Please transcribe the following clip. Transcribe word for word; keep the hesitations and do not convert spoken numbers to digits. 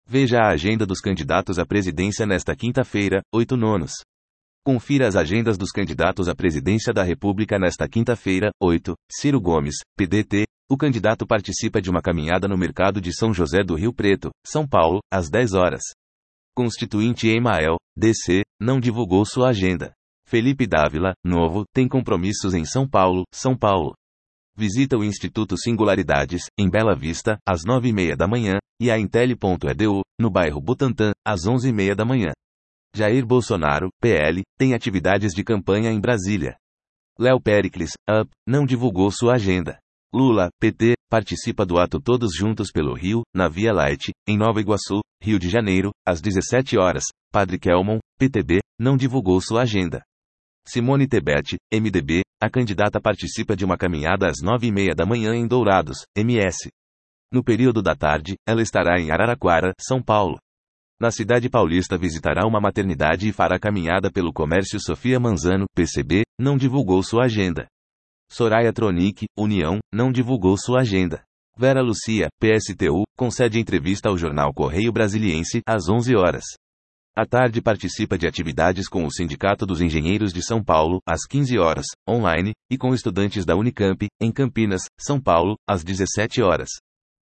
Veja a agenda dos candidatos à presidência nesta quinta-feira, oito nonos. Confira as agendas dos candidatos à presidência da República nesta quinta-feira, oito. Ciro Gomes, P D T. O candidato participa de uma caminhada no mercado de São José do Rio Preto, São Paulo, às dez horas. Constituinte Emael, D C, não divulgou sua agenda. Felipe Dávila, Novo, tem compromissos em São Paulo, São Paulo. Visita o Instituto Singularidades, em Bela Vista, às nove e meia da manhã, e a Intel.edu, no bairro Butantã, às onze e meia da manhã. Jair Bolsonaro, P L, tem atividades de campanha em Brasília. Léo Péricles, U P, não divulgou sua agenda. Lula, P T, participa do ato Todos Juntos pelo Rio, na Via Light, em Nova Iguaçu, Rio de Janeiro, às dezessete horas. Padre Kelmon, P T B, não divulgou sua agenda. Simone Tebet, M D B, a candidata participa de uma caminhada às nove e meia da manhã em Dourados, M S. No período da tarde, ela estará em Araraquara, São Paulo. Na cidade paulista visitará uma maternidade e fará caminhada pelo comércio. Sofia Manzano, P C B, não divulgou sua agenda. Soraya Tronic, União, não divulgou sua agenda. Vera Lucia, P S T U, concede entrevista ao jornal Correio Brasiliense, às onze horas. À tarde participa de atividades com o Sindicato dos Engenheiros de São Paulo, às quinze horas, online, e com estudantes da Unicamp, em Campinas, São Paulo, às dezessete horas.